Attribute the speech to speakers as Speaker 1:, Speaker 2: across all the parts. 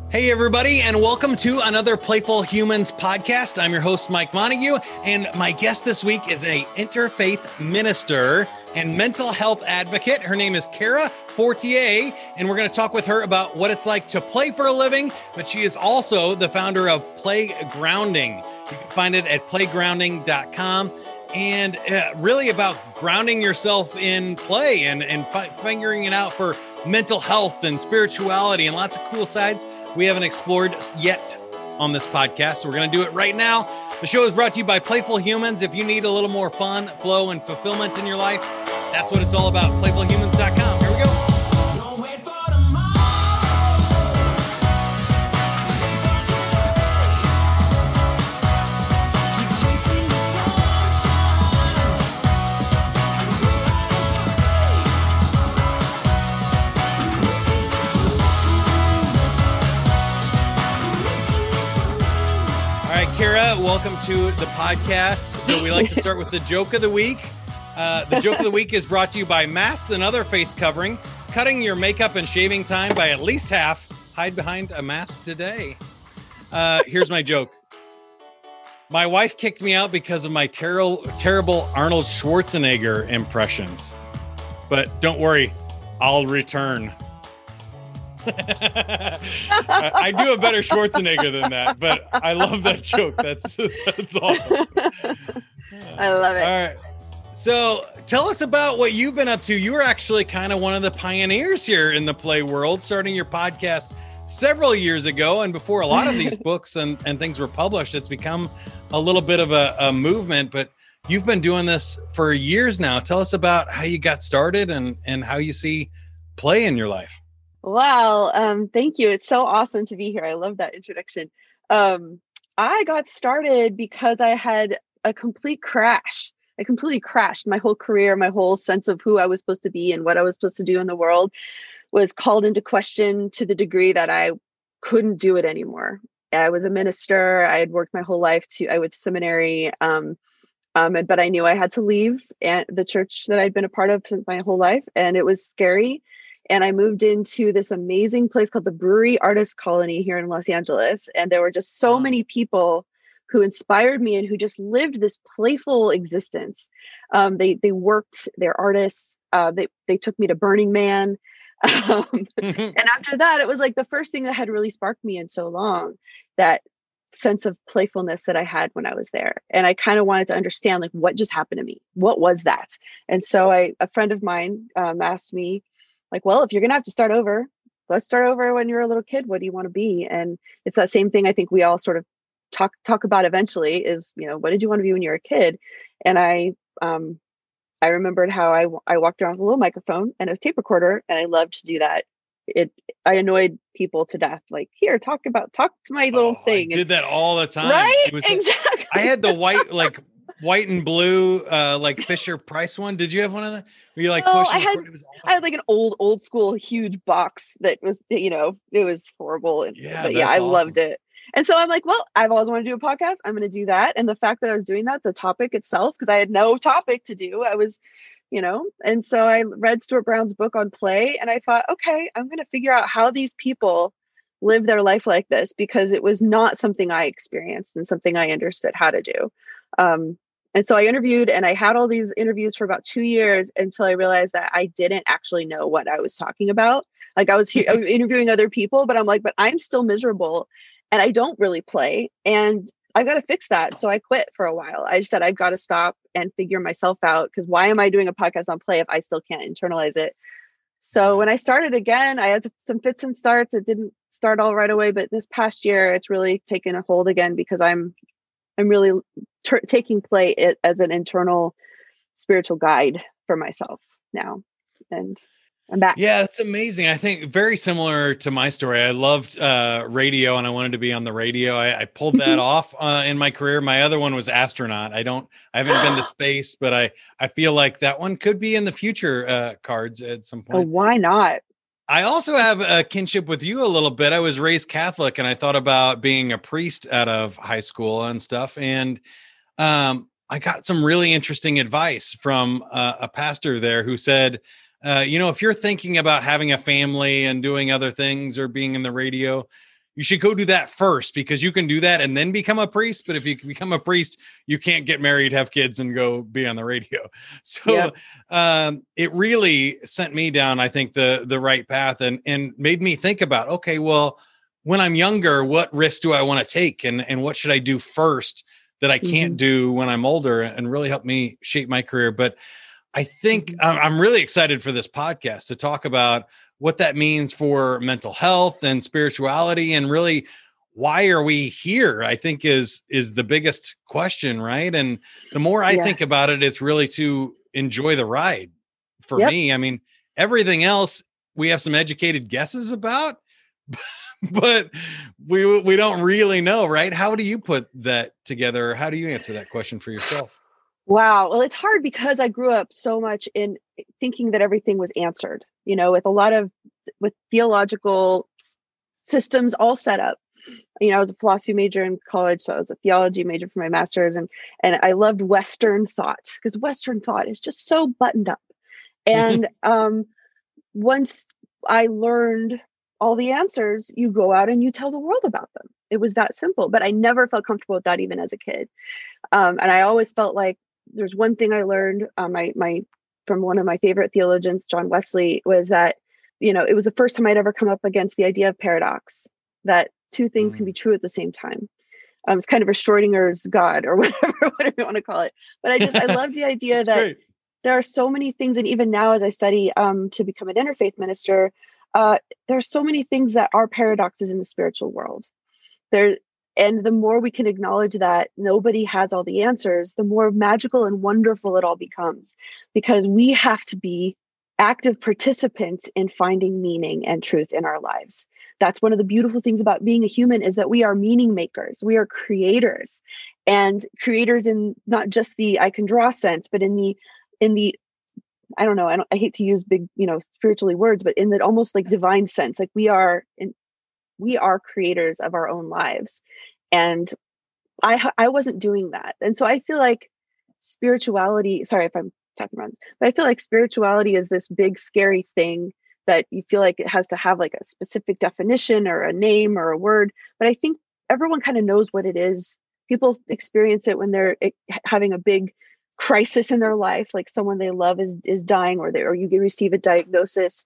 Speaker 1: Hey, everybody, and welcome to another Playful Humans podcast. I'm your host, Mike Montague, and my guest this week is an interfaith minister and mental health advocate. Her name is Kara Fortier, and we're going to talk with her about what it's like to play for a living, but she is also the founder of Playgrounding. You can find it at playgrounding.com. And really about grounding yourself in play and figuring it out for mental health and spirituality and lots of cool sides we haven't explored yet on this podcast. So we're going to do it right now. The show is brought to you by Playful Humans. If you need a little more fun, flow, and fulfillment in your life, that's what it's all about. Playfulhumans.com. Here we go. Kara, welcome to the podcast. So we like to start with the joke of the week. The joke of the week is brought to you by Masks and Other Face Covering. Cutting your makeup and shaving time by at least half. Hide behind a mask today. Here's my joke. My wife kicked me out because of my terrible Arnold Schwarzenegger impressions. But don't worry, I'll return. I do a better Schwarzenegger than that, but I love that joke. That's awesome.
Speaker 2: I love it.
Speaker 1: All right. So tell us about what you've been up to. You were actually kind of one of the pioneers here in the play world, starting your podcast several years ago. And before a lot of these books and things were published, it's become a little bit of a movement, but you've been doing this for years now. Tell us about how you got started and how you see play in your life.
Speaker 2: Wow. Thank you. It's so awesome to be here. I love that introduction. I got started because I had a complete crash. I completely crashed. My whole career, my whole sense of who I was supposed to be and what I was supposed to do in the world was called into question to the degree that I couldn't do it anymore. I was a minister. I had worked my whole life I went to seminary. But I knew I had to leave the church that I'd been a part of since my whole life. And it was scary. And I moved into this amazing place called the Brewery Artist Colony here in Los Angeles. And there were just so many people who inspired me and who just lived this playful existence. They worked, they're artists. They took me to Burning Man. And after that, it was like the first thing that had really sparked me in so long, that sense of playfulness that I had when I was there. And I kind of wanted to understand, like, what just happened to me? What was that? And so a friend of mine asked me, like, well, if you're going to have to start over, let's start over when you're a little kid. What do you want to be? And it's that same thing I think we all sort of talk about eventually is, what did you want to be when you were a kid? And I remembered how I walked around with a little microphone and a tape recorder, and I loved to do that. I annoyed people to death. Like, here, talk to my little thing.
Speaker 1: I did that all the time.
Speaker 2: Right? Exactly.
Speaker 1: I had the white and blue, like Fisher Price one. Did you have one of them? Were you like pushing?
Speaker 2: I had like an old school huge box that was, it was horrible. I loved it. And so I'm like, well, I've always wanted to do a podcast. I'm going to do that. And the fact that I was doing that, the topic itself, because I had no topic to do, I was, and so I read Stuart Brown's book on play, and I thought, okay, I'm going to figure out how these people live their life like this, because it was not something I experienced and something I understood how to do. And so I interviewed, and I had all these interviews for about 2 years until I realized that I didn't actually know what I was talking about. Like, I was interviewing other people, but I'm like, but I'm still miserable and I don't really play, and I've got to fix that. So I quit for a while. I just said, I've got to stop and figure myself out, because why am I doing a podcast on play if I still can't internalize it? So when I started again, I had some fits and starts. It didn't start all right away, but this past year, it's really taken a hold again, because I'm really taking play as an internal spiritual guide for myself now. And I'm back.
Speaker 1: Yeah, it's amazing. I think very similar to my story. I loved radio, and I wanted to be on the radio. I pulled that off in my career. My other one was astronaut. I haven't been to space, but I feel like that one could be in the future cards at some point.
Speaker 2: Oh, why not?
Speaker 1: I also have a kinship with you a little bit. I was raised Catholic, and I thought about being a priest out of high school and stuff. And I got some really interesting advice from a pastor there who said, if you're thinking about having a family and doing other things or being in the radio, you should go do that first, because you can do that and then become a priest. But if you become a priest, you can't get married, have kids, and go be on the radio. So it really sent me down, I think, the right path, and made me think about, okay, well, when I'm younger, what risks do I want to take, and what should I do first that I can't do when I'm older, and really help me shape my career. But I think I'm really excited for this podcast to talk about what that means for mental health and spirituality, and really, why are we here, I think is the biggest question, right? And the more I think about it, it's really to enjoy the ride for me. I mean, everything else we have some educated guesses about, but we don't really know, right? How do you put that together? How do you answer that question for yourself?
Speaker 2: Wow. Well, it's hard because I grew up so much in thinking that everything was answered, with theological systems all set up. I was a philosophy major in college, so I was a theology major for my master's, and I loved Western thought, because Western thought is just so buttoned up. And once I learned all the answers, you go out and you tell the world about them. It was that simple, but I never felt comfortable with that, even as a kid. And I always felt like there's one thing I learned from one of my favorite theologians, John Wesley, was that, it was the first time I'd ever come up against the idea of paradox, that two things can be true at the same time. It's kind of a Schrodinger's God, or whatever you want to call it. But I love the idea that great. There are so many things, and even now as I study to become an interfaith minister, there are so many things that are paradoxes in the spiritual world. And the more we can acknowledge that nobody has all the answers, the more magical and wonderful it all becomes, because we have to be active participants in finding meaning and truth in our lives. That's one of the beautiful things about being a human, is that we are meaning makers. We are creators, and creators in not just the I can draw sense, but in the I don't know, I hate to use big, spiritually words, but in that almost like divine sense, like we are creators of our own lives. And I wasn't doing that. And so I feel like spirituality, sorry if I'm talking around, but I feel like spirituality is this big, scary thing that you feel like it has to have like a specific definition or a name or a word. But I think everyone kind of knows what it is. People experience it when they're having a big crisis in their life, like someone they love is dying, or you receive a diagnosis.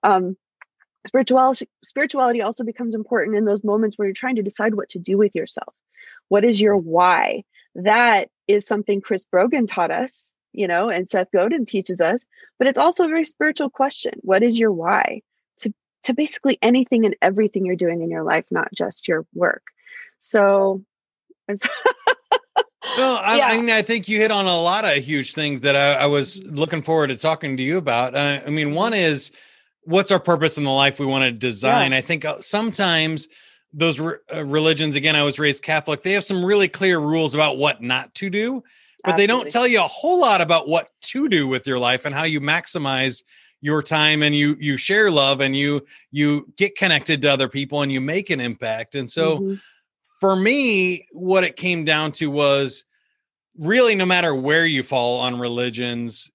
Speaker 2: Spirituality also becomes important in those moments where you're trying to decide what to do with yourself. What is your why? That is something Chris Brogan taught us, and Seth Godin teaches us, but it's also a very spiritual question. What is your why to basically anything and everything you're doing in your life, not just your work? So I'm sorry.
Speaker 1: No, I mean, I think you hit on a lot of huge things that I was looking forward to talking to you about. One is, what's our purpose in the life we want to design? I think sometimes those religions, again, I was raised Catholic, they have some really clear rules about what not to do, but Absolutely. They don't tell you a whole lot about what to do with your life and how you maximize your time, and you share love, and you get connected to other people, and you make an impact. And so for me, what it came down to was really, no matter where you fall on religions,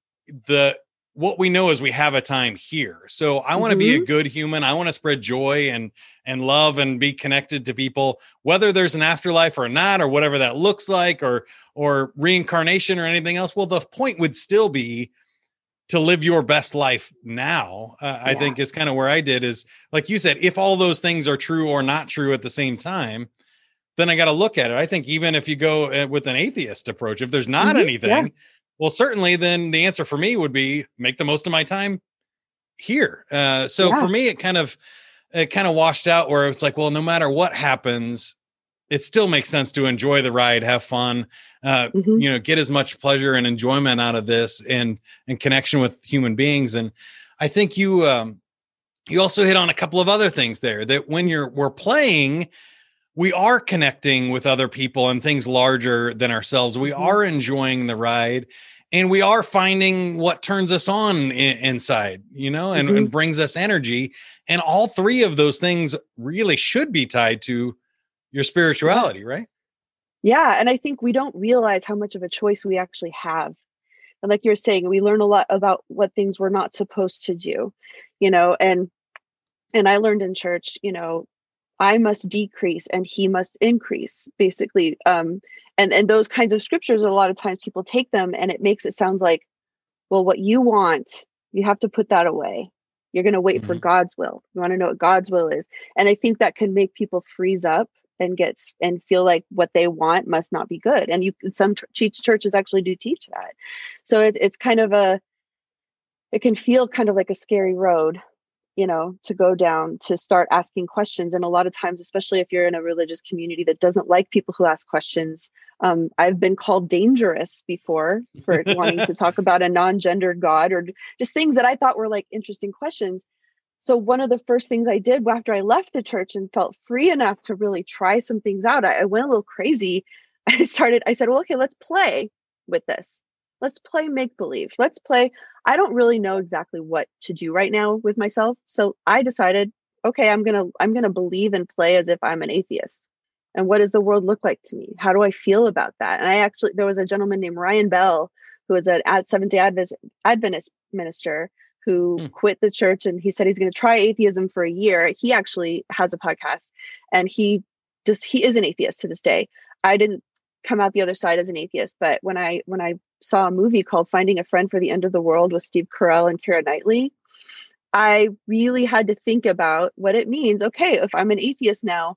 Speaker 1: what we know is we have a time here. So I want to be a good human. I want to spread joy and love and be connected to people, whether there's an afterlife or not, or whatever that looks like, or reincarnation or anything else. Well, the point would still be to live your best life now. I think is kind of where I did, is like you said, if all those things are true or not true at the same time, then I got to look at it. I think even if you go with an atheist approach, if there's not anything, well, certainly then the answer for me would be make the most of my time here. For me, it kind of washed out, where it's like, well, no matter what happens, it still makes sense to enjoy the ride, have fun, get as much pleasure and enjoyment out of this, and connection with human beings. And I think you also hit on a couple of other things there, that when we're playing, we are connecting with other people and things larger than ourselves. We are enjoying the ride, and we are finding what turns us on inside, and brings us energy. And all three of those things really should be tied to your spirituality, right?
Speaker 2: Yeah. And I think we don't realize how much of a choice we actually have. And like you're saying, we learn a lot about what things we're not supposed to do, and I learned in church, I must decrease and he must increase, basically. And those kinds of scriptures, a lot of times people take them and it makes it sound like, well, what you want, you have to put that away. You're going to wait for God's will. You want to know what God's will is. And I think that can make people freeze up and feel like what they want must not be good. And some churches actually do teach that. So it's kind of it can feel kind of like a scary road, to go down, to start asking questions. And a lot of times, especially if you're in a religious community that doesn't like people who ask questions, I've been called dangerous before for wanting to talk about a non-gendered God, or just things that I thought were like interesting questions. So one of the first things I did after I left the church and felt free enough to really try some things out, I went a little crazy. I said, well, okay, let's play with this. Let's play make-believe. Let's play. I don't really know exactly what to do right now with myself. So I decided, okay, I'm going to believe and play as if I'm an atheist. And what does the world look like to me? How do I feel about that? And there was a gentleman named Ryan Bell, who was an Seventh-day Adventist minister, who quit the church, and he said he's going to try atheism for a year. He actually has a podcast, and he is an atheist to this day. I didn't come out the other side as an atheist, but when I saw a movie called Finding a Friend for the End of the World with Steve Carell and Keira Knightley, I really had to think about what it means. Okay, if I'm an atheist now,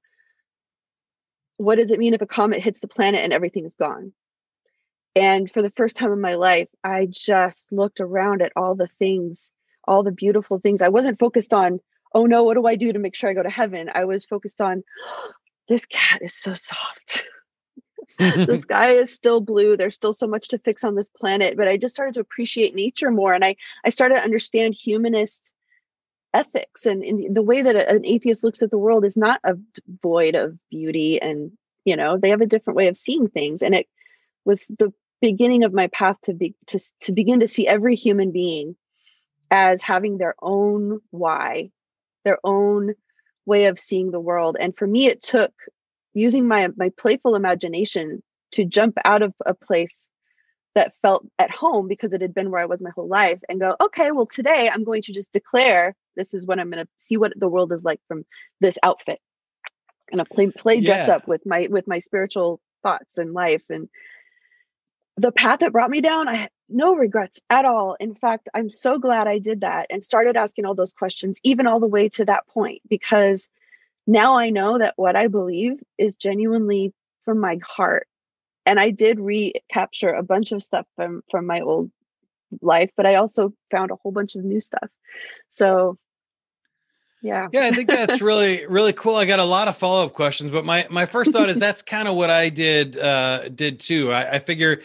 Speaker 2: what does it mean if a comet hits the planet and everything is gone? And for the first time in my life, I just looked around at all the things, all the beautiful things. I wasn't focused on, oh no, what do I do to make sure I go to heaven? I was focused on, this cat is so soft. The sky is still blue. There's still so much to fix on this planet. But I just started to appreciate nature more. And I started to understand humanist ethics. And in the way that an atheist looks at the world is not void of beauty. And, they have a different way of seeing things. And it was the beginning of my path to begin to see every human being as having their own why, their own way of seeing the world. And for me, it took using my playful imagination to jump out of a place that felt at home, because it had been where I was my whole life, and go, okay, well, today I'm going to just declare this is what I'm going to see what the world is like from this outfit. And I play dress up with my spiritual thoughts and life. And the path that brought me down, I had no regrets at all. In fact, I'm so glad I did that and started asking all those questions, even all the way to that point, because now I know that what I believe is genuinely from my heart. And I did recapture a bunch of stuff from my old life, but I also found a whole bunch of new stuff. So yeah.
Speaker 1: Yeah, I think that's really, really cool. I got a lot of follow-up questions, but my first thought is that's kind of what I did too. I figure,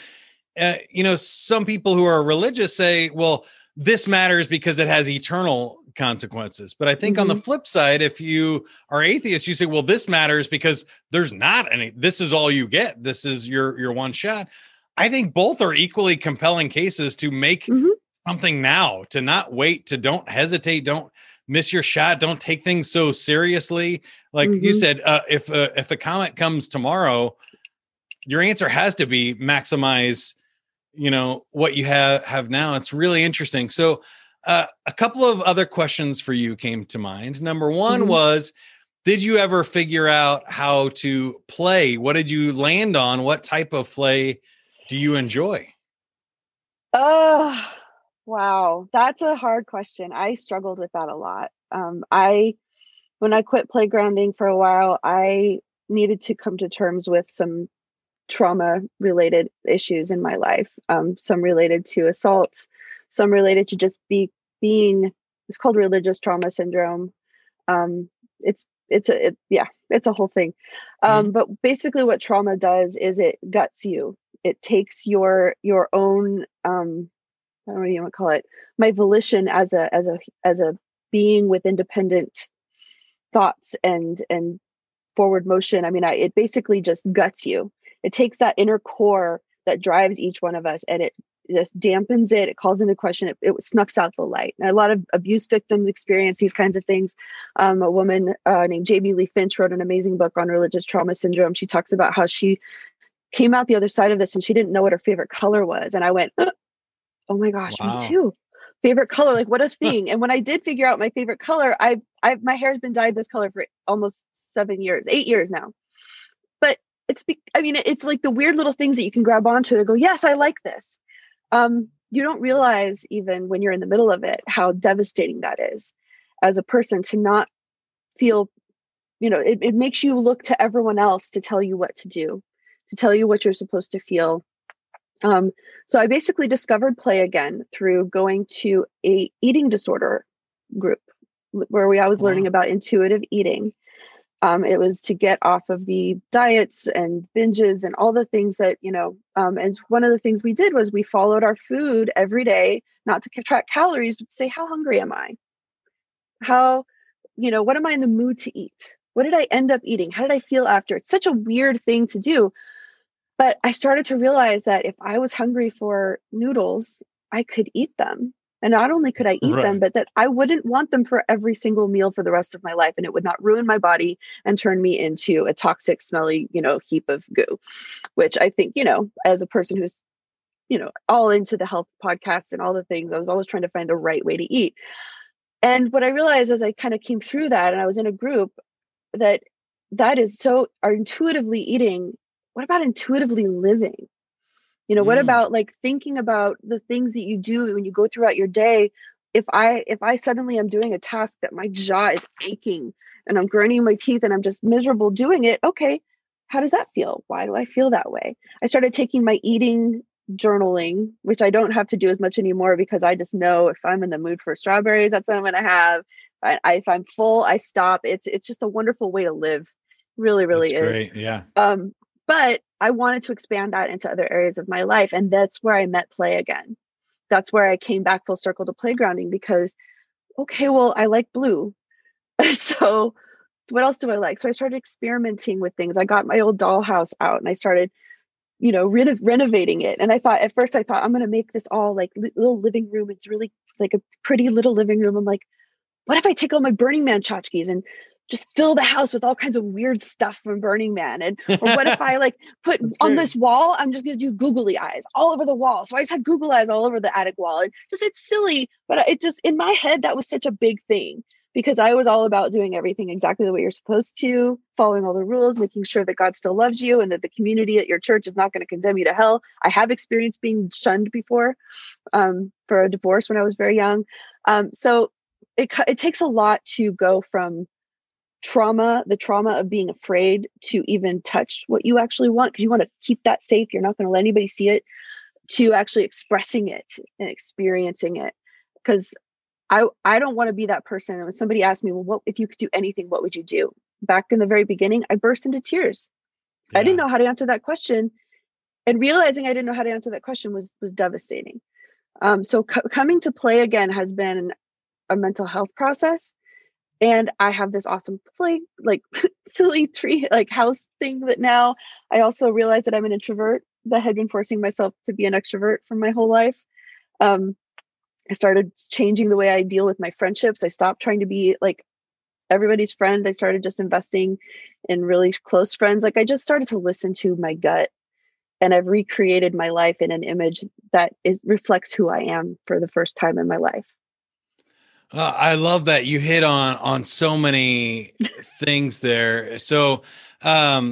Speaker 1: some people who are religious say, well, this matters because it has eternal consequences. But I think on the flip side, if you are atheist, you say, well, this matters because there's not any, this is all you get. This is your one shot. I think both are equally compelling cases to make something now, to not wait, to don't hesitate, don't miss your shot, don't take things so seriously. Like you said, if a comet comes tomorrow, your answer has to be maximize, what you have now. It's really interesting. So a couple of other questions for you came to mind. Number one was, did you ever figure out how to play? What did you land on? What type of play do you enjoy?
Speaker 2: Oh, wow. That's a hard question. I struggled with that a lot. When I quit playgrounding for a while, I needed to come to terms with some trauma related issues in my life. Some related to assaults, some related to just being, it's called religious trauma syndrome. It's a whole thing. But basically what trauma does is it guts you. It takes your own, I don't know what you want to call it, my volition as a being with independent thoughts and forward motion. I mean, it basically just guts you. It takes that inner core that drives each one of us, and it just dampens it. It calls into question. It snuffs out the light. And a lot of abuse victims experience these kinds of things. A woman named J.B. Lee Finch wrote an amazing book on religious trauma syndrome. She talks about how she came out the other side of this and she didn't know what her favorite color was. And I went, oh my gosh, wow. Me too. Favorite color, like what a thing. And when I did figure out my favorite color, my hair has been dyed this color for almost 7 years, 8 years now. But it's like the weird little things that you can grab onto and go, yes, I like this. You don't realize, even when you're in the middle of it, how devastating that is as a person to not feel, it makes you look to everyone else to tell you what to do, to tell you what you're supposed to feel. So I basically discovered play again through going to a eating disorder group where I was learning about intuitive eating. It was to get off of the diets and binges and all the things that, and one of the things we did was we followed our food every day, not to track calories, but to say, how hungry am I? What am I in the mood to eat? What did I end up eating? How did I feel after? It's such a weird thing to do. But I started to realize that if I was hungry for noodles, I could eat them. And not only could I eat them, but that I wouldn't want them for every single meal for the rest of my life. And it would not ruin my body and turn me into a toxic, smelly, heap of goo, which I think, as a person who's, all into the health podcasts and all the things, I was always trying to find the right way to eat. And what I realized as I kind of came through that, and I was in a group that is so, are intuitively eating. What about intuitively living? What about like thinking about the things that you do when you go throughout your day? If I suddenly am doing a task that my jaw is aching and I'm grinding my teeth and I'm just miserable doing it, okay, how does that feel? Why do I feel that way? I started taking my eating journaling, which I don't have to do as much anymore because I just know if I'm in the mood for strawberries, that's what I'm going to have. If I'm full, I stop. It's just a wonderful way to live. Really, really
Speaker 1: that's
Speaker 2: is.
Speaker 1: Great. Yeah.
Speaker 2: But I wanted to expand that into other areas of my life. And that's where I met play again. That's where I came back full circle to playgrounding because, okay, well, I like blue. So what else do I like? So I started experimenting with things. I got my old dollhouse out and I started, renovating it. And at first I thought I'm going to make this all like little living room. It's really like a pretty little living room. I'm like, what if I take all my Burning Man tchotchkes and just fill the house with all kinds of weird stuff from Burning Man? Or what if I like put on this wall, I'm just going to do googly eyes all over the wall. So I just had Google eyes all over the attic wall. And it's silly, but it just, in my head, that was such a big thing because I was all about doing everything exactly the way you're supposed to, following all the rules, making sure that God still loves you and that the community at your church is not going to condemn you to hell. I have experienced being shunned before for a divorce when I was very young. So it takes a lot to go from the trauma of being afraid to even touch what you actually want because you want to keep that safe. You're not going to let anybody see it, to actually expressing it and experiencing it. Because I don't want to be that person. And when somebody asked me, well, what if you could do anything, what would you do? Back in the very beginning, I burst into tears. Yeah. I didn't know how to answer that question. And realizing I didn't know how to answer that question was devastating. So coming to play again has been a mental health process. And I have this awesome play, like silly tree, like house thing that now I also realize that I'm an introvert that had been forcing myself to be an extrovert for my whole life. I started changing the way I deal with my friendships. I stopped trying to be like everybody's friend. I started just investing in really close friends. Like I just started to listen to my gut, and I've recreated my life in an image that reflects who I am for the first time in my life.
Speaker 1: I love that you hit on so many things there. So I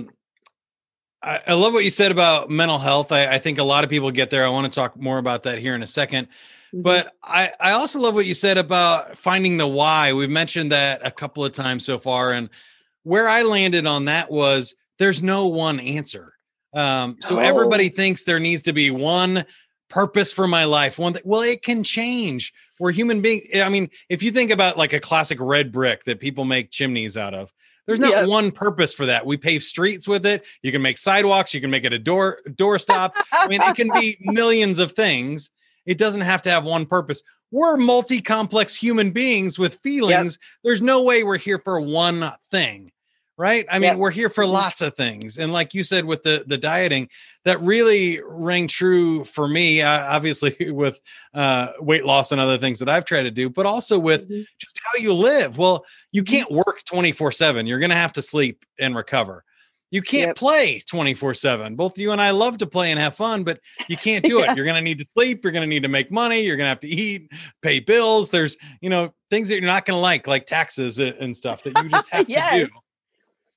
Speaker 1: love what you said about mental health. I think a lot of people get there. I want to talk more about that here in a second. Mm-hmm. But I also love what you said about finding the why. We've mentioned that a couple of times so far. And where I landed on that was there's no one answer. So everybody thinks there needs to be one purpose for my life. Well, it can change. We're human beings. I mean, if you think about like a classic red brick that people make chimneys out of, there's not one purpose for that. We pave streets with it. You can make sidewalks. You can make it a doorstop. I mean, it can be millions of things. It doesn't have to have one purpose. We're multi-complex human beings with feelings. Yep. There's no way we're here for one thing, right? I mean, we're here for lots of things. And like you said, with the dieting, that really rang true for me, obviously with weight loss and other things that I've tried to do, but also with just how you live. Well, you can't work 24/7. You're going to have to sleep and recover. You can't play 24/7. Both you and I love to play and have fun, but you can't do it. You're going to need to sleep. You're going to need to make money. You're going to have to eat, pay bills. There's, things that you're not going to like taxes and stuff that you just have to do.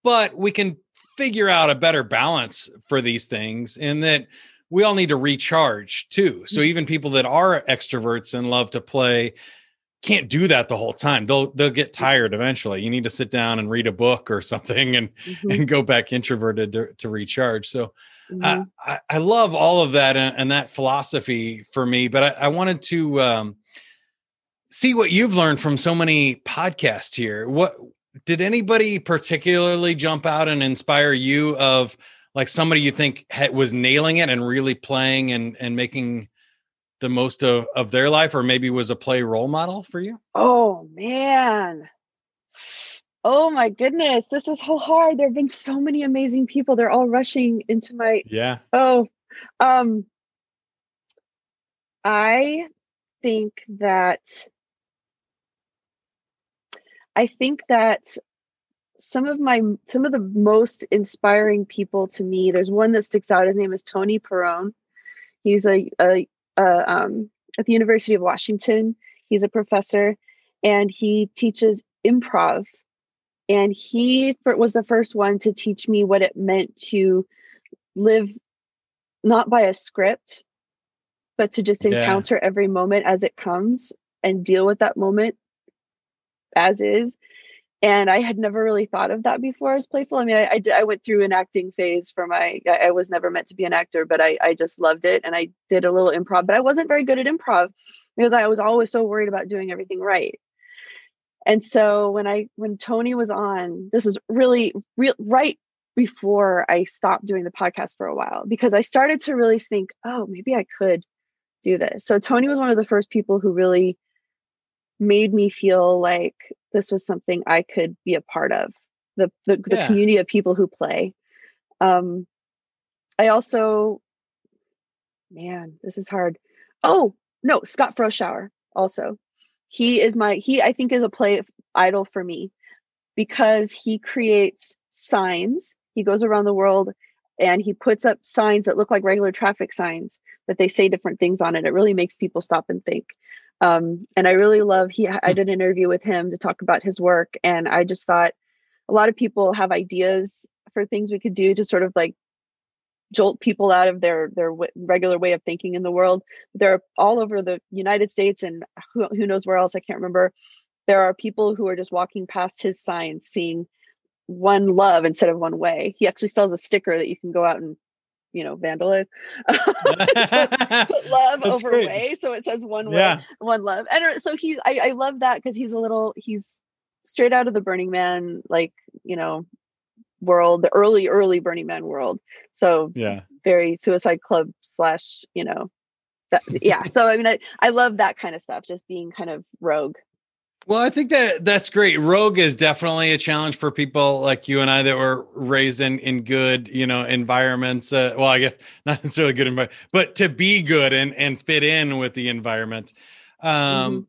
Speaker 1: but we can figure out a better balance for these things, in that we all need to recharge too. So even people that are extroverts and love to play can't do that the whole time. They'll get tired eventually. You need to sit down and read a book or something and go back introverted to recharge. So I love all of that and that philosophy for me, but I wanted to see what you've learned from so many podcasts here. What did anybody particularly jump out and inspire you, of like somebody you think was nailing it and really playing and making the most of their life, or maybe was a play role model for you?
Speaker 2: Oh man. Oh my goodness. This is so hard. There have been so many amazing people. They're all rushing into my, I think that some of the most inspiring people to me, there's one that sticks out. His name is Tony Perrone. He's at the University of Washington. He's a professor and he teaches improv. And he was the first one to teach me what it meant to live not by a script, but to just encounter every moment as it comes and deal with that moment as is. And I had never really thought of that before as playful. I mean, I went through an acting phase I was never meant to be an actor, but I just loved it. And I did a little improv, but I wasn't very good at improv because I was always so worried about doing everything right. And so when Tony was on, this was really right before I stopped doing the podcast for a while, because I started to really think, oh, maybe I could do this. So Tony was one of the first people who really made me feel like this was something I could be a part of, the community of people who play. I also, man, this is hard. Oh no, Scott Froschauer also. I think is a play idol for me, because he creates signs. He goes around the world and he puts up signs that look like regular traffic signs, but they say different things on it. It really makes people stop and think. And I really love, I did an interview with him to talk about his work. And I just thought a lot of people have ideas for things we could do to sort of like jolt people out of their regular way of thinking in the world. They're all over the United States and who knows where else, I can't remember. There are people who are just walking past his signs, seeing one love instead of one way. He actually sells a sticker that you can go out and, vandalize. Put love
Speaker 1: That's
Speaker 2: over
Speaker 1: great.
Speaker 2: way. So it says one way, one love. And so I love that, because he's straight out of the Burning Man, world, the early Burning Man world. So very Suicide Club / So I mean, I love that kind of stuff, just being kind of rogue.
Speaker 1: Well, I think that's great. Rogue is definitely a challenge for people like you and I that were raised in good, environments. Well, I guess not necessarily good environment, but to be good and fit in with the environment. So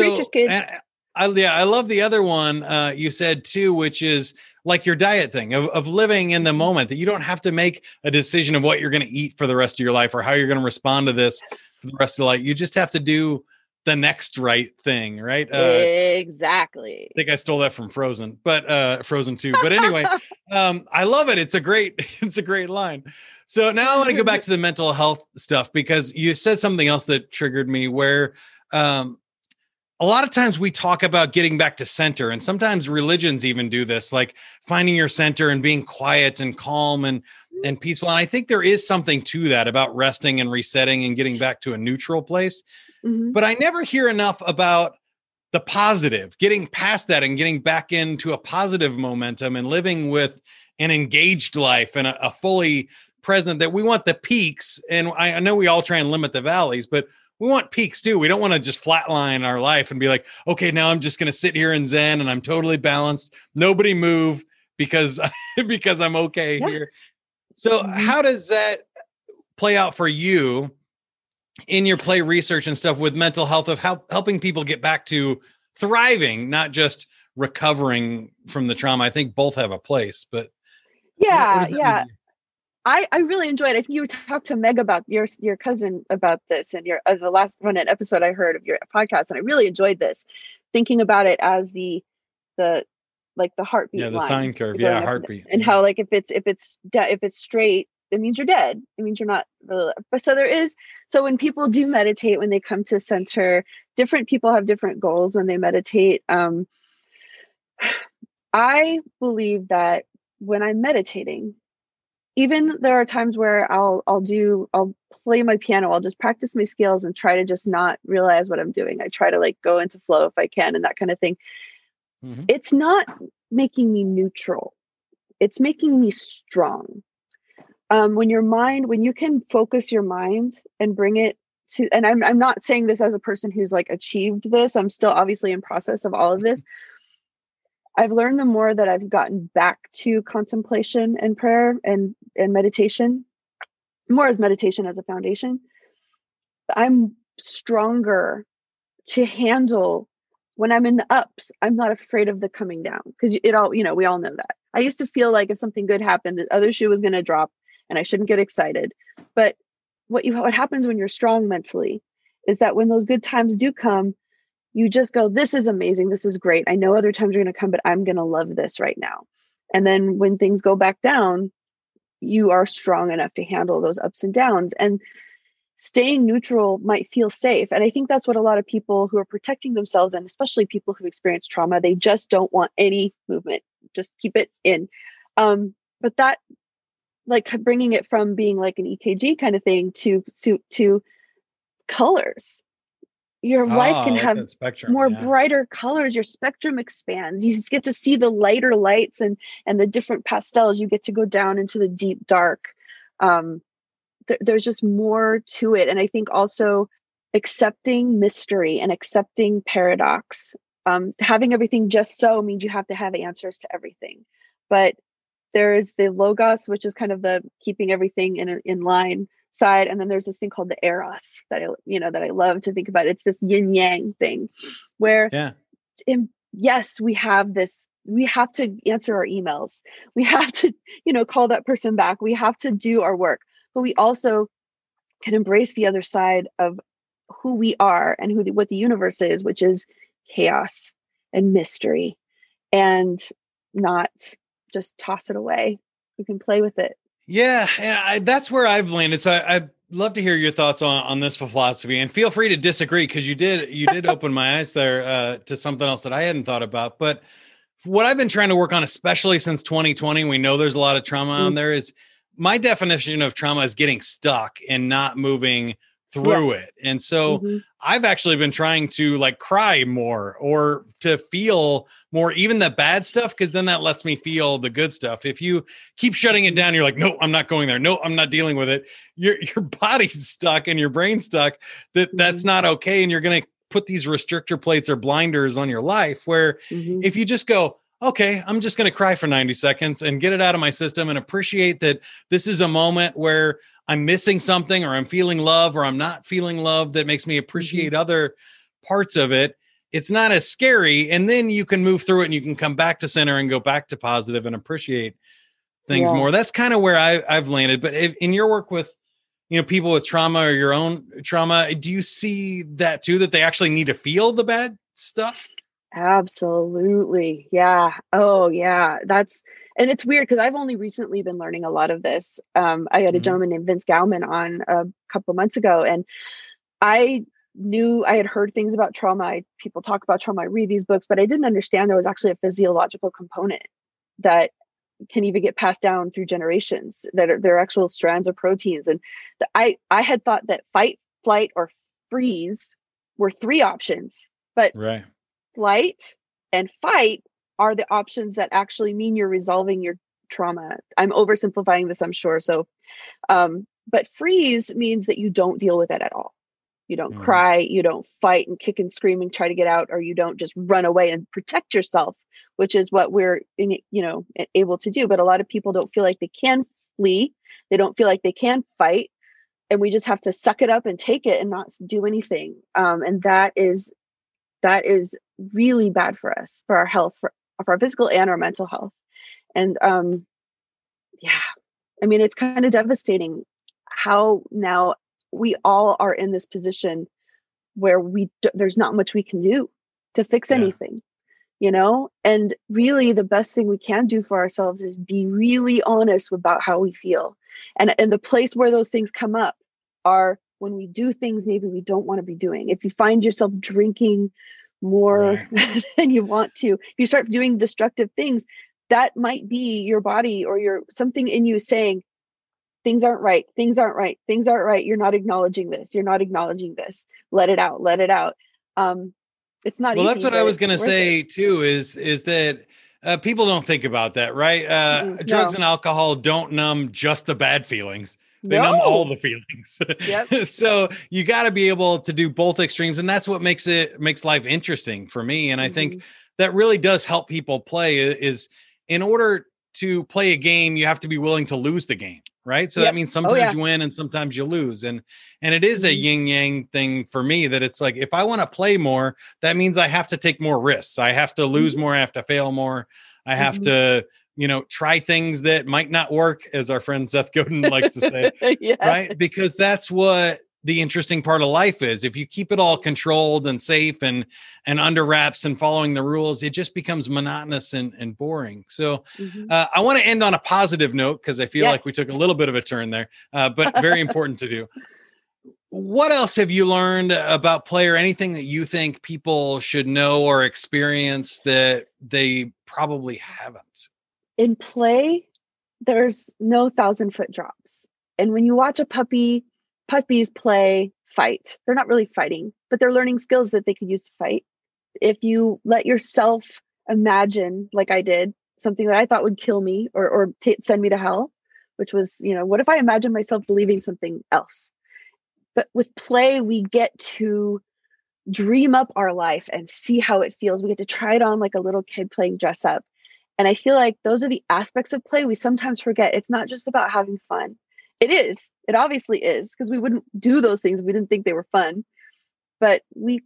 Speaker 1: I love the other one you said too, which is like your diet thing of living in the moment, that you don't have to make a decision of what you're going to eat for the rest of your life or how you're going to respond to this for the rest of the life. You just have to do the next right thing, right?
Speaker 2: Exactly.
Speaker 1: I think I stole that from Frozen, but Frozen 2. But anyway, I love it. It's a great line. So now I want to go back to the mental health stuff, because you said something else that triggered me, where a lot of times we talk about getting back to center, and sometimes religions even do this, like finding your center and being quiet and calm and peaceful. And I think there is something to that about resting and resetting and getting back to a neutral place. Mm-hmm. But I never hear enough about the positive, getting past that and getting back into a positive momentum and living with an engaged life and a fully present, that we want the peaks. And I know we all try and limit the valleys, but we want peaks too. We don't want to just flatline our life and be like, okay, now I'm just going to sit here in Zen and I'm totally balanced. Nobody move because I'm okay here. So how does that play out for you in your play research and stuff with mental health, of helping people get back to thriving, not just recovering from the trauma? I think both have a place, but
Speaker 2: I really enjoyed it. I think you talked to Meg about your cousin about this, and the last episode I heard of your podcast, and I really enjoyed this, thinking about it as the like the heartbeat
Speaker 1: Yeah, the
Speaker 2: line
Speaker 1: sine curve.
Speaker 2: going
Speaker 1: Yeah,
Speaker 2: up and down.
Speaker 1: heartbeat.
Speaker 2: And how like if it's straight, it means you're dead. It means you're not really. But so when people do meditate, when they come to center, different people have different goals when they meditate. I believe that when I'm meditating, even there are times where I'll play my piano, I'll just practice my scales and try to just not realize what I'm doing. I try to like go into flow if I can and that kind of thing.
Speaker 1: Mm-hmm.
Speaker 2: It's not making me neutral. It's making me strong. When you can focus your mind and bring it to, and I'm not saying this as a person who's like achieved this. I'm still obviously in process of all of this. I've learned the more that I've gotten back to contemplation and prayer and meditation, more as meditation as a foundation, I'm stronger to handle when I'm in the ups. I'm not afraid of the coming down because it all, we all know that. I used to feel like if something good happened, the other shoe was going to drop and I shouldn't get excited. But what happens when you're strong mentally is that when those good times do come, you just go, this is amazing. This is great. I know other times are going to come, but I'm going to love this right now. And then when things go back down, you are strong enough to handle those ups and downs. And staying neutral might feel safe. And I think that's what a lot of people who are protecting themselves, and especially people who experience trauma, they just don't want any movement. Just keep it in. But that, like bringing it from being like an EKG kind of thing to colors. Your life can have more brighter colors. Your spectrum expands. You just get to see the lighter lights and the different pastels. You get to go down into the deep dark. There's just more to it. And I think also accepting mystery and accepting paradox. Having everything just so means you have to have answers to everything. But there is the logos, which is kind of the keeping everything in line side, and then there's this thing called the eros that I love to think about. It's this yin yang thing where yes, we have to answer our emails, we have to call that person back, we have to do our work, but we also can embrace the other side of who we are and what the universe is, which is chaos and mystery, and not just toss it away. We can play with it.
Speaker 1: Yeah, that's where I've landed. So I'd love to hear your thoughts on this philosophy, and feel free to disagree because you did open my eyes there to something else that I hadn't thought about. But what I've been trying to work on, especially since 2020, we know there's a lot of trauma on there, is my definition of trauma is getting stuck and not moving through it. And so I've actually been trying to like cry more or to feel more, even the bad stuff, because then that lets me feel the good stuff. If you keep shutting it down, you're like, no, I'm not going there. No, I'm not dealing with it. Your body's stuck and your brain's stuck. That's not okay. And you're going to put these restrictor plates or blinders on your life where if you just go, okay, I'm just going to cry for 90 seconds and get it out of my system and appreciate that this is a moment where I'm missing something, or I'm feeling love, or I'm not feeling love, that makes me appreciate other parts of it. It's not as scary. And then you can move through it and you can come back to center and go back to positive and appreciate things more. That's kind of where I've landed. But in your work with, people with trauma or your own trauma, do you see that too, that they actually need to feel the bad stuff?
Speaker 2: Absolutely. Yeah. Oh yeah. And it's weird because I've only recently been learning a lot of this. I had a gentleman named Vince Gauman on a couple months ago, and I had heard things about trauma. People talk about trauma. I read these books, but I didn't understand there was actually a physiological component that can even get passed down through generations, that are actual strands of proteins. And I had thought that fight, flight, or freeze were 3 options, but flight and fight are the options that actually mean you're resolving your trauma. I'm oversimplifying this, I'm sure. So, but freeze means that you don't deal with it at all. You don't cry, you don't fight and kick and scream and try to get out, or you don't just run away and protect yourself, which is what we're, able to do. But a lot of people don't feel like they can flee. They don't feel like they can fight. And we just have to suck it up and take it and not do anything. And that is really bad for us, for our health, for our physical and our mental health. And it's kind of devastating how now we all are in this position where there's not much we can do to fix anything. And really the best thing we can do for ourselves is be really honest about how we feel. And the place where those things come up are when we do things maybe we don't want to be doing. If you find yourself drinking more than you want to, if you start doing destructive things, that might be your body or your something in you saying, things aren't right. Things aren't right. Things aren't right. You're not acknowledging this. You're not acknowledging this. Let it out. Let it out. It's not
Speaker 1: well,
Speaker 2: easy.
Speaker 1: That's what I was going to say too, is that people don't think about that, right? Drugs and alcohol don't numb just the bad feelings. They numb all the feelings. Yep. So you got to be able to do both extremes. And that's what makes life interesting for me. And I think that really does help people play is in order to play a game, you have to be willing to lose the game. Right. So that means sometimes you win and sometimes you lose. And it is a yin yang thing for me that it's like, if I want to play more, that means I have to take more risks. I have to lose more. I have to fail more. I have to, try things that might not work, as our friend Seth Godin likes to say, right? Because that's what the interesting part of life is. If you keep it all controlled and safe and under wraps and following the rules, it just becomes monotonous and boring. So I want to end on a positive note because I feel like we took a little bit of a turn there, but very important to do. What else have you learned about play or anything that you think people should know or experience that they probably haven't?
Speaker 2: In play, there's no 1,000-foot drops. And when you watch puppies play, fight, they're not really fighting, but they're learning skills that they could use to fight. If you let yourself imagine, like I did, something that I thought would kill me or send me to hell, which was, what if I imagine myself believing something else? But with play, we get to dream up our life and see how it feels. We get to try it on like a little kid playing dress up. And I feel like those are the aspects of play we sometimes forget. It's not just about having fun. It is. It obviously is, because we wouldn't do those things if we didn't think they were fun. But we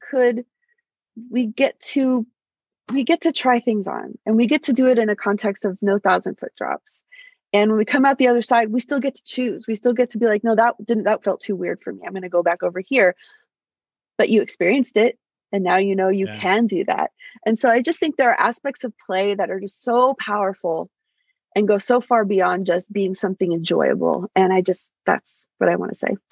Speaker 2: get to try things on, and we get to do it in a context of no 1,000-foot drops. And when we come out the other side, we still get to choose. We still get to be like, no, that felt too weird for me. I'm going to go back over here. But you experienced it. And now you can do that. And so I just think there are aspects of play that are just so powerful and go so far beyond just being something enjoyable. And that's what I want to say.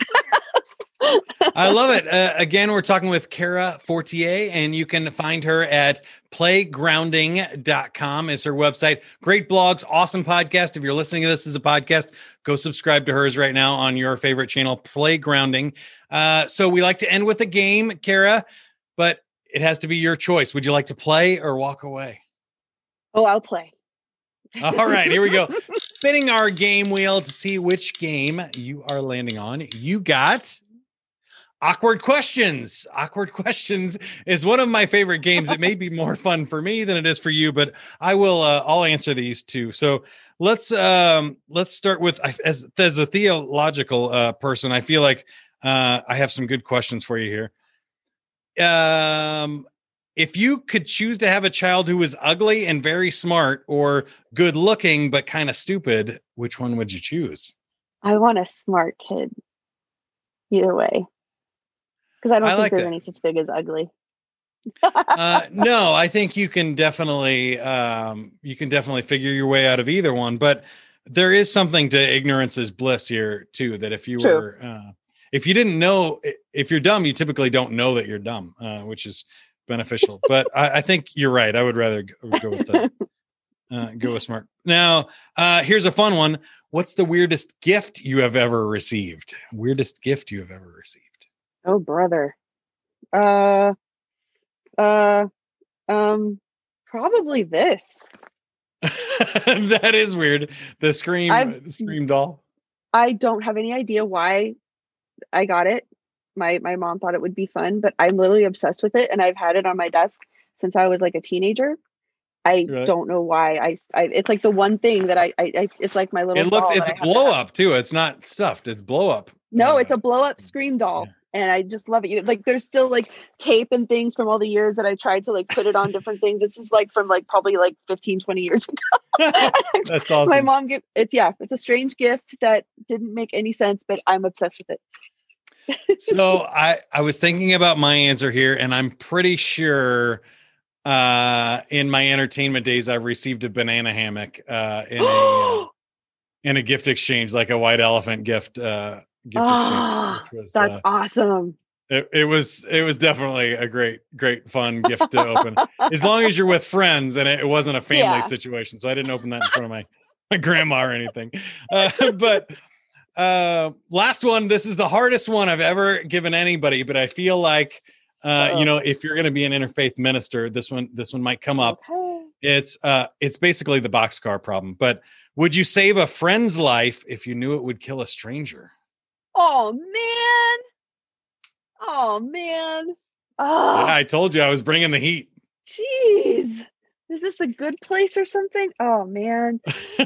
Speaker 1: I love it. Again, we're talking with Kara Fortier, and you can find her at playgrounding.com is her website. Great blogs, awesome podcast. If you're listening to this as a podcast, go subscribe to hers right now on your favorite channel, Playgrounding. So we like to end with a game, Kara, but it has to be your choice. Would you like to play or walk away?
Speaker 2: Oh, I'll play.
Speaker 1: All right, here we go. Spinning our game wheel to see which game you are landing on. You got Awkward Questions. Awkward Questions is one of my favorite games. It may be more fun for me than it is for you, but I'll answer these too. So let's start with, as a theological person, I feel like I have some good questions for you here. If you could choose to have a child who was ugly and very smart, or good looking but kind of stupid, which one would you choose?
Speaker 2: I want a smart kid. Either way. Because I don't think there's any such thing as ugly.
Speaker 1: No, I think you can definitely figure your way out of either one, but there is something to ignorance is bliss here too, that if you if you didn't know, if you're dumb, you typically don't know that you're dumb, which is beneficial. But I think you're right. I would rather go with go with smart. Now, here's a fun one. What's the weirdest gift you have ever received? Weirdest gift you have ever received?
Speaker 2: Oh, brother. Probably this.
Speaker 1: That is weird. The Scream doll.
Speaker 2: I don't have any idea why I got it. My mom thought it would be fun, but I'm literally obsessed with it, and I've had it on my desk since I was like a teenager. I don't know why. I it's like the one thing that I it's like my little.
Speaker 1: It's a blow up too. It's not stuffed. It's blow up.
Speaker 2: No, it's a blow up Scream doll. Yeah. And I just love it. Like there's still like tape and things from all the years that I tried to like put it on different things. This is like from like probably like 15, 20 years ago.
Speaker 1: That's awesome.
Speaker 2: My mom it's a strange gift that didn't make any sense, but I'm obsessed with it.
Speaker 1: So I was thinking about my answer here, and I'm pretty sure in my entertainment days, I've received a banana hammock in a gift exchange, like a white elephant gift exchange, which was
Speaker 2: that's awesome.
Speaker 1: It was definitely a great fun gift to open, as long as you're with friends and it wasn't a family situation. So I didn't open that in front of my grandma or anything. But last one. This is the hardest one I've ever given anybody, but I feel like if you're going to be an interfaith minister, this one might come up. Okay. It's basically the boxcar problem. But would you save a friend's life if you knew it would kill a stranger?
Speaker 2: Oh man. Yeah,
Speaker 1: I told you I was bringing the heat.
Speaker 2: Jeez. Is this the good place or something? Oh man.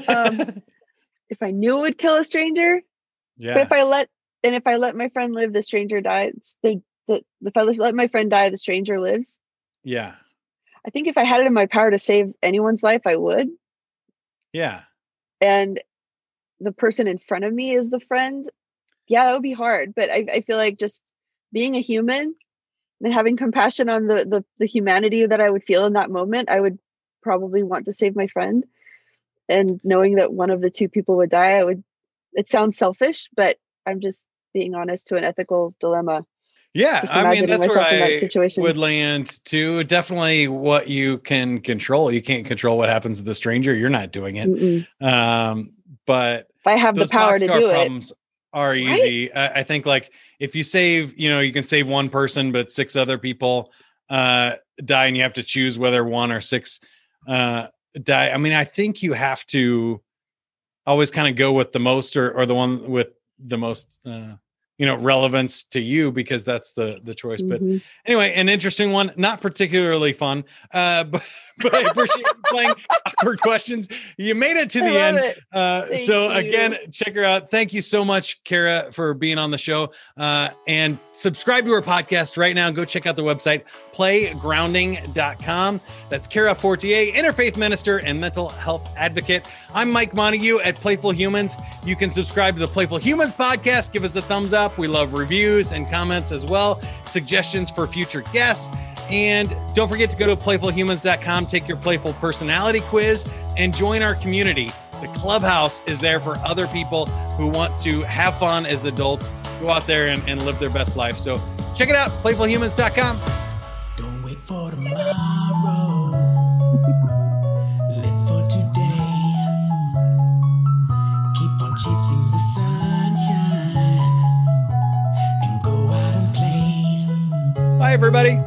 Speaker 2: If I knew it would kill a stranger. Yeah. But if I let my friend live, the stranger dies. If I let my friend die, the stranger lives.
Speaker 1: Yeah.
Speaker 2: I think if I had it in my power to save anyone's life, I would.
Speaker 1: Yeah.
Speaker 2: And the person in front of me is the friend. Yeah, that would be hard. But I feel like just being a human and having compassion on the humanity that I would feel in that moment, I would probably want to save my friend. And knowing that one of the two people would die, it sounds selfish, but I'm just being honest to an ethical dilemma.
Speaker 1: Yeah, I mean, that's where I would land too. Definitely what you can control. You can't control what happens to the stranger. You're not doing it. But
Speaker 2: if I have the power to do
Speaker 1: problems are easy. Right? I think like if you save, you can save one person, but 6 other people die and you have to choose whether 1 or 6 die. I mean, I think you have to always kind of go with the most or the one with the most, relevance to you, because that's the choice. But anyway, an interesting one, not particularly fun, but I appreciate you playing awkward questions. You made it to the end. So again, check her out. Thank you so much, Kara, for being on the show, and subscribe to her podcast right now. Go check out the website, playgrounding.com. That's Kara Fortier, interfaith minister and mental health advocate. I'm Mike Montague at Playful Humans. You can subscribe to the Playful Humans podcast. Give us a thumbs up. We love reviews and comments as well. Suggestions for future guests. And don't forget to go to playfulhumans.com, take your playful personality quiz, and join our community. The Clubhouse is there for other people who want to have fun as adults, go out there and live their best life. So check it out, playfulhumans.com.
Speaker 3: Don't wait for tomorrow. Live for today. Keep on chasing the sunshine and go out and play.
Speaker 1: Bye, everybody.